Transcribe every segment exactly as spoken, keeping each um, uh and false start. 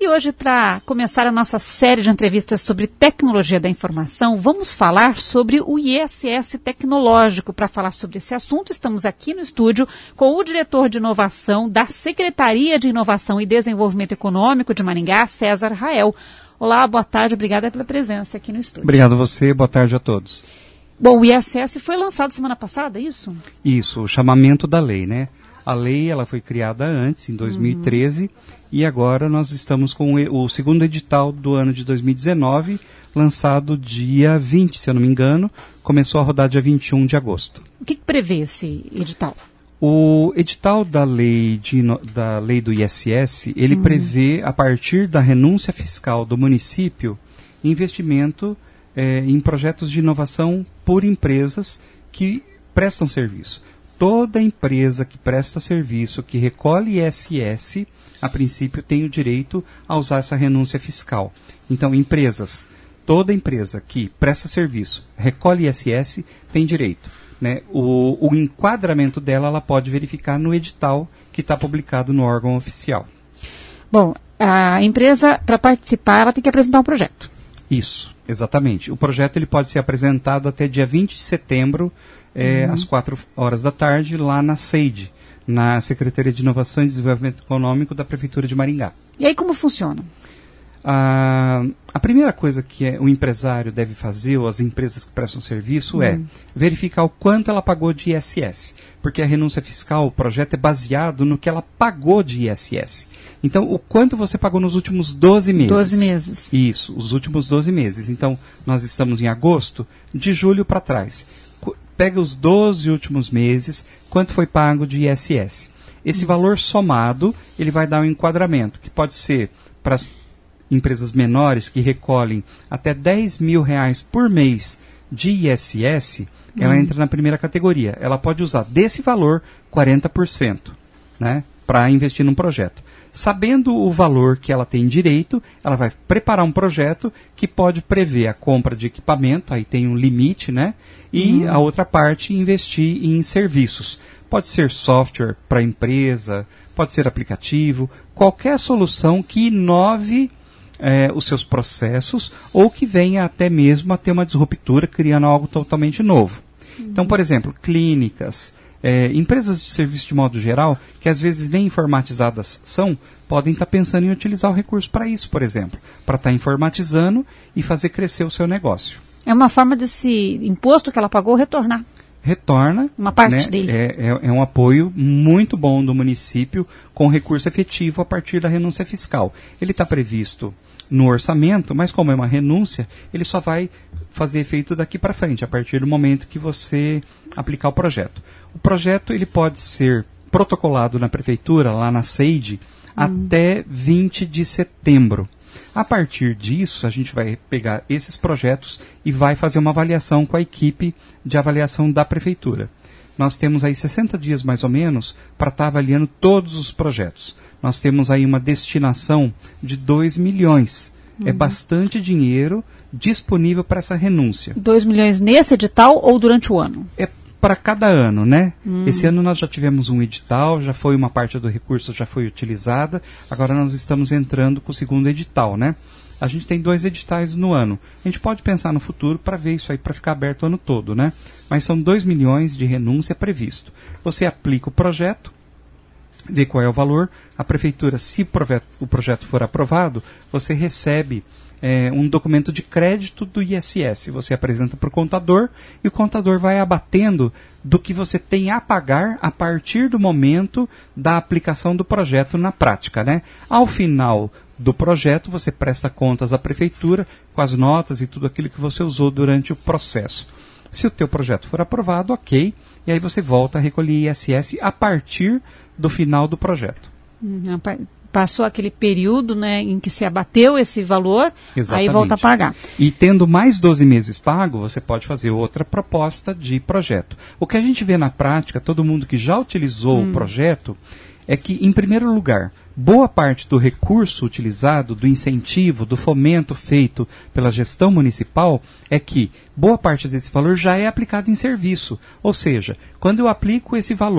hoje, para começar a nossa série de entrevistas sobre tecnologia da informação, vamos falar sobre o I S S tecnológico. Para falar sobre esse assunto, estamos aqui no estúdio com o diretor de inovação da Secretaria de Inovação e Desenvolvimento Econômico de Maringá, César Rael. Olá, boa tarde, obrigada pela presença aqui no estúdio. Obrigado a você, boa tarde a todos. Bom, o I S S foi lançado semana passada, é isso? Isso, o chamamento da lei, né? A lei ela foi criada antes, em dois mil e treze, uhum. E agora nós estamos com o segundo edital do ano de dois mil e dezenove, lançado dia vinte, se eu não me engano, começou a rodar dia vinte e um de agosto. O que, que prevê esse edital? O edital da lei, de, da lei do I S S, ele uhum. prevê, a partir da renúncia fiscal do município, investimento é, em projetos de inovação por empresas que prestam serviço. Toda empresa que presta serviço, que recolhe I S S, a princípio tem o direito a usar essa renúncia fiscal. Então, empresas, toda empresa que presta serviço, recolhe I S S, tem direito. Né? O, o enquadramento dela, ela pode verificar no edital que está publicado no órgão oficial. Bom, a empresa, para participar, ela tem que apresentar um projeto. Isso, exatamente. O projeto ele pode ser apresentado até dia vinte de setembro, É, uhum. às quatro horas da tarde, lá na SEID, na Secretaria de Inovação e Desenvolvimento Econômico da Prefeitura de Maringá. E aí como funciona? A, a primeira coisa que é, o empresário deve fazer, ou as empresas que prestam serviço, uhum. é verificar o quanto ela pagou de I S S. Porque a renúncia fiscal, o projeto é baseado no que ela pagou de I S S. Então, o quanto você pagou nos últimos doze meses. doze meses. Isso, os últimos doze meses. Então, nós estamos em agosto, de julho para trás. Pega os doze últimos meses, quanto foi pago de I S S. Esse hum. valor somado, ele vai dar um enquadramento, que pode ser para as empresas menores que recolhem até dez mil reais por mês de I S S, hum. ela entra na primeira categoria. Ela pode usar desse valor quarenta por cento, né, para investir num projeto. Sabendo o valor que ela tem direito, ela vai preparar um projeto que pode prever a compra de equipamento, aí tem um limite, né? E uhum. a outra parte, investir em serviços. Pode ser software para a empresa, pode ser aplicativo, qualquer solução que inove é, os seus processos ou que venha até mesmo a ter uma disruptura, criando algo totalmente novo. Uhum. Então, por exemplo, clínicas, É, empresas de serviço de modo geral, que às vezes nem informatizadas são, podem estar tá pensando em utilizar o recurso para isso, por exemplo, para estar tá informatizando e fazer crescer o seu negócio. É uma forma desse imposto que ela pagou retornar. Retorna. Uma parte né, dele. É, é, é um apoio muito bom do município com recurso efetivo a partir da renúncia fiscal. Ele está previsto no orçamento, mas como é uma renúncia, ele só vai fazer efeito daqui para frente, a partir do momento que você aplicar o projeto. O projeto ele pode ser protocolado na prefeitura, lá na SEID, hum. até vinte de setembro. A partir disso, a gente vai pegar esses projetos e vai fazer uma avaliação com a equipe de avaliação da prefeitura. Nós temos aí sessenta dias mais ou menos para estar tá avaliando todos os projetos. Nós temos aí uma destinação de dois milhões. Uhum. É bastante dinheiro disponível para essa renúncia. dois milhões nesse edital ou durante o ano? É para cada ano, né? Hum. Esse ano nós já tivemos um edital, já foi uma parte do recurso, já foi utilizada, agora nós estamos entrando com o segundo edital, né? A gente tem dois editais no ano. A gente pode pensar no futuro para ver isso aí, para ficar aberto o ano todo, né? Mas são dois milhões de renúncia previsto. Você aplica o projeto, vê qual é o valor, a prefeitura, se o projeto, o projeto for aprovado, você recebe É, um documento de crédito do I S S. Você apresenta para o contador e o contador vai abatendo do que você tem a pagar a partir do momento da aplicação do projeto na prática, né? Ao final do projeto, você presta contas à prefeitura com as notas e tudo aquilo que você usou durante o processo. Se o teu projeto for aprovado, ok, e aí você volta a recolher I S S a partir do final do projeto. Uhum. Passou aquele período, né, em que se abateu esse valor, Exatamente. Aí volta a pagar. E tendo mais doze meses pago, você pode fazer outra proposta de projeto. O que a gente vê na prática, todo mundo que já utilizou hum. o projeto, é que, em primeiro lugar, boa parte do recurso utilizado, do incentivo, do fomento feito pela gestão municipal, é que boa parte desse valor já é aplicado em serviço. Ou seja, quando eu aplico esse valor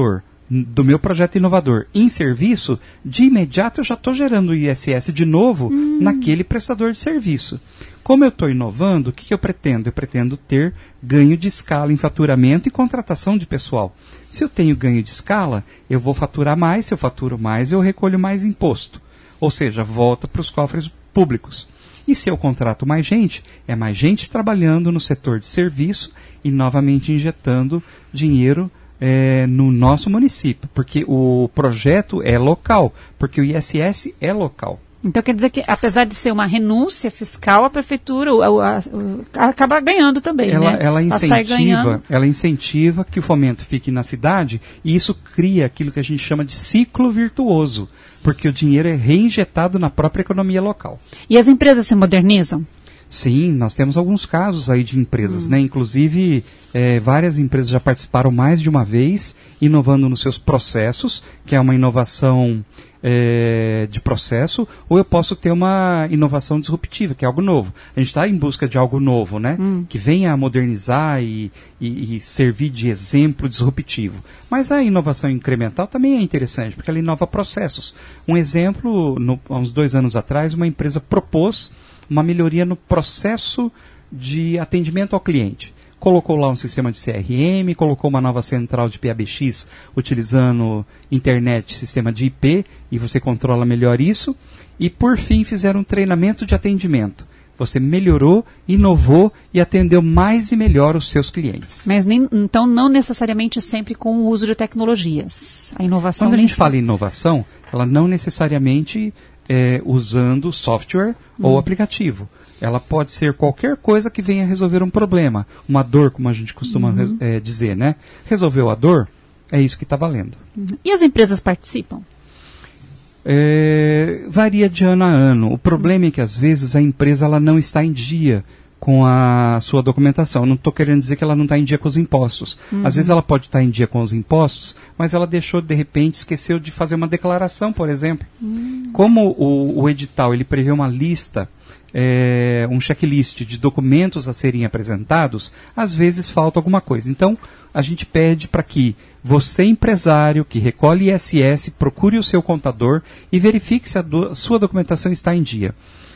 do meu projeto inovador em serviço, de imediato eu já estou gerando o I S S de novo hum. naquele prestador de serviço. Como eu estou inovando, o que, que eu pretendo? Eu pretendo ter ganho de escala em faturamento e contratação de pessoal. Se eu tenho ganho de escala, eu vou faturar mais, se eu faturo mais, eu recolho mais imposto. Ou seja, volta para os cofres públicos. E se eu contrato mais gente, é mais gente trabalhando no setor de serviço e novamente injetando dinheiro é, no nosso município, porque o projeto é local, porque o I S S é local. Então quer dizer que, apesar de ser uma renúncia fiscal, a prefeitura a, a, a, acaba ganhando também, ela, né? Ela incentiva, ela incentiva que o fomento fique na cidade e isso cria aquilo que a gente chama de ciclo virtuoso, porque o dinheiro é reinjetado na própria economia local. E as empresas se modernizam? Sim, nós temos alguns casos aí de empresas, hum. né? Inclusive, é, várias empresas já participaram mais de uma vez, inovando nos seus processos, que é uma inovação é, de processo, ou eu posso ter uma inovação disruptiva, que é algo novo. A gente está em busca de algo novo, né? Hum. Que venha a modernizar e, e, e servir de exemplo disruptivo. Mas a inovação incremental também é interessante, porque ela inova processos. Um exemplo, no, há uns dois anos atrás, uma empresa propôs uma melhoria no processo de atendimento ao cliente. Colocou lá um sistema de C R M, colocou uma nova central de P A B X utilizando internet, sistema de I P, e você controla melhor isso. E, por fim, fizeram um treinamento de atendimento. Você melhorou, inovou e atendeu mais e melhor os seus clientes. Mas nem, então não necessariamente sempre com o uso de tecnologias. A inovação... Quando a gente fala em inovação, ela não necessariamente... É, usando software hum. ou aplicativo. Ela pode ser qualquer coisa que venha resolver um problema, uma dor, como a gente costuma uhum. é, dizer, né? Resolveu a dor, é isso que está valendo. Uhum. E as empresas participam? É, varia de ano a ano. O problema uhum. é que às vezes a empresa ela não está em dia com a sua documentação. Eu não estou querendo dizer que ela não está em dia com os impostos. Uhum. Às vezes ela pode estar em dia com os impostos, mas ela deixou, de repente, esqueceu de fazer uma declaração, por exemplo. Uhum. Como o, o edital ele prevê uma lista, é, um checklist de documentos a serem apresentados, às vezes falta alguma coisa. Então, a gente pede para que você, empresário, que recolhe I S S, procure o seu contador e verifique se a do, sua documentação está em dia.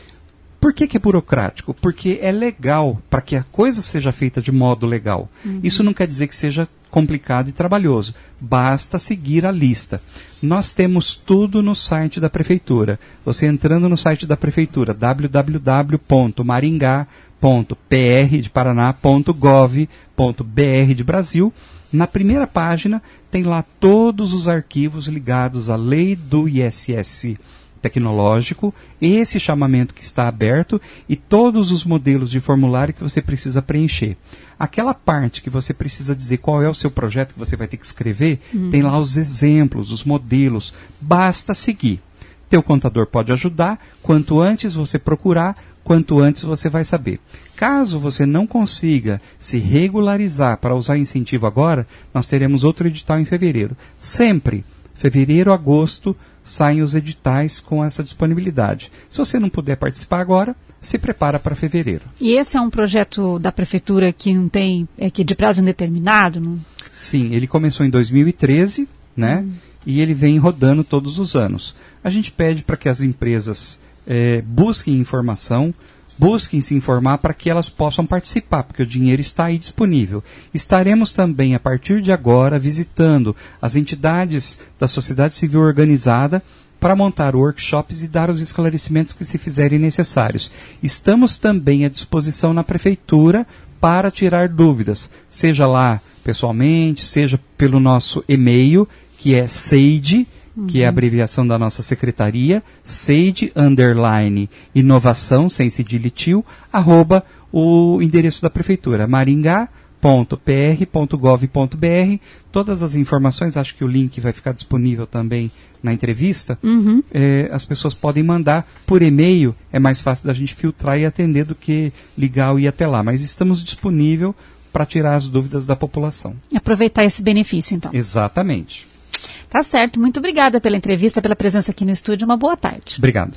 Por que que é burocrático? Porque é legal, para que a coisa seja feita de modo legal. Uhum. Isso não quer dizer que seja complicado e trabalhoso. Basta seguir a lista. Nós temos tudo no site da Prefeitura. Você entrando no site da Prefeitura, w w w ponto maringá ponto p r de paraná ponto gov ponto b r de Brasil, na primeira página tem lá todos os arquivos ligados à lei do I S S tecnológico, esse chamamento que está aberto e todos os modelos de formulário que você precisa preencher. Aquela parte que você precisa dizer qual é o seu projeto que você vai ter que escrever, uhum. tem lá os exemplos, os modelos, basta seguir. Teu contador pode ajudar, quanto antes você procurar, quanto antes você vai saber. Caso você não consiga se regularizar para usar incentivo agora, nós teremos outro edital em fevereiro. Sempre, fevereiro, agosto, saem os editais com essa disponibilidade. Se você não puder participar agora, se prepara para fevereiro. E esse é um projeto da Prefeitura que não tem, é que de prazo indeterminado? Não? Sim, ele começou em dois mil e treze, né? Hum. E ele vem rodando todos os anos. A gente pede para que as empresas é, busquem informação, busquem se informar para que elas possam participar, porque o dinheiro está aí disponível. Estaremos também, a partir de agora, visitando as entidades da sociedade civil organizada para montar workshops e dar os esclarecimentos que se fizerem necessários. Estamos também à disposição na Prefeitura para tirar dúvidas, seja lá pessoalmente, seja pelo nosso e-mail, que é seide, uhum. que é a abreviação da nossa secretaria, seide, underline, inovação, sem cedilha e tio, arroba o endereço da Prefeitura, maringá ponto p r ponto gov ponto b r. Todas as informações, acho que o link vai ficar disponível também na entrevista, uhum. é, as pessoas podem mandar por e-mail, é mais fácil da gente filtrar e atender do que ligar e ir até lá, mas estamos disponíveis para tirar as dúvidas da população. Aproveitar esse benefício, então. Exatamente. Tá certo, muito obrigada pela entrevista, pela presença aqui no estúdio, uma boa tarde. Obrigado.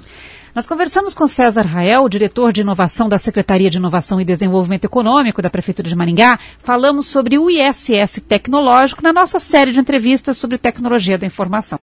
Nós conversamos com César Rael, diretor de inovação da Secretaria de Inovação e Desenvolvimento Econômico da Prefeitura de Maringá. Falamos sobre o I S S tecnológico na nossa série de entrevistas sobre tecnologia da informação.